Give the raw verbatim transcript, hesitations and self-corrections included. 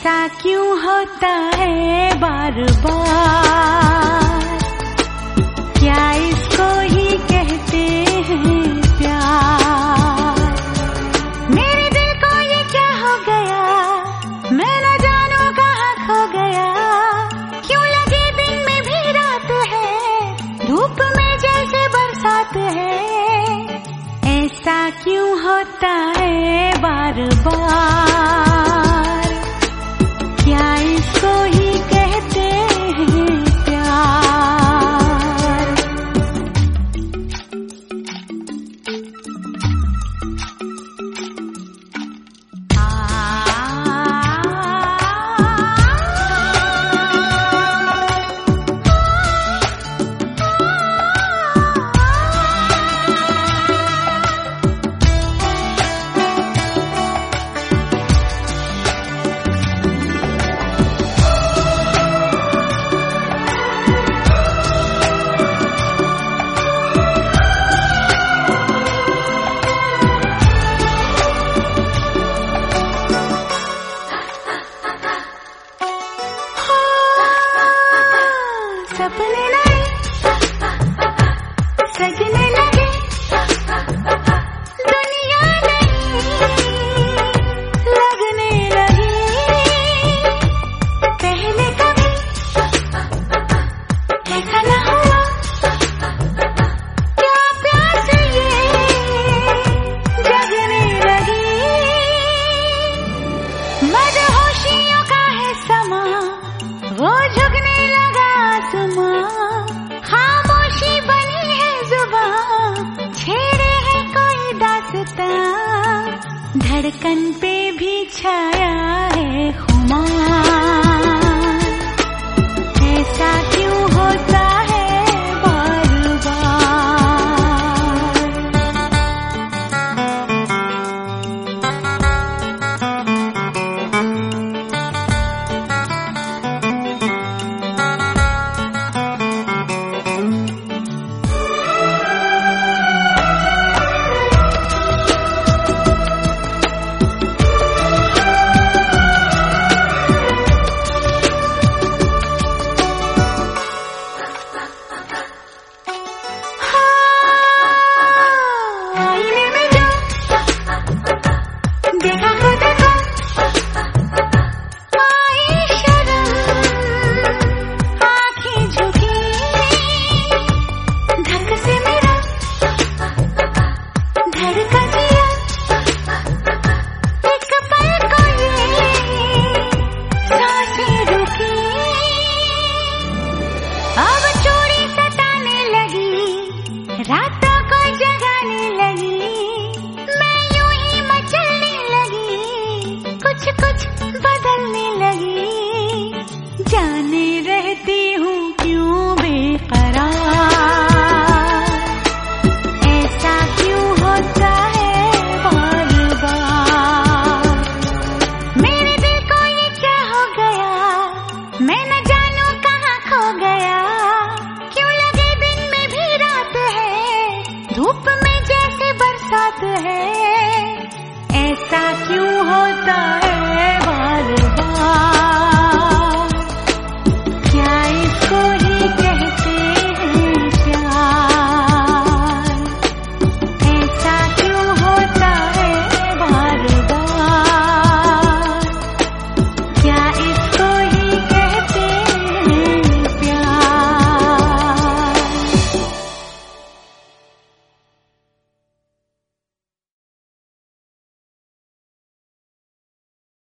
ऐसा क्यों होता है बार बार, क्या इसको ही कहते हैं प्यार। मेरे दिल को ये क्या हो गया, मैं न जानू कहाँ खो गया। क्यों लगे दिन में भी रात है, धूप में जैसे बरसात है। ऐसा क्यों होता है बार बार, क्या इसको ही कहते हैं प्यार। सपने नए सजने लगे, दुनिया नई लगने लगी। पहले कभी ऐसा न हुआ, क्या प्यास ये जगने लगी। मदहोशियों का है समा, वो झुकने लगा आसमां। खामोशी बनी है जुबां, छेड़े है कोई दास्तां। धड़कन पे भी छाया है खुमार।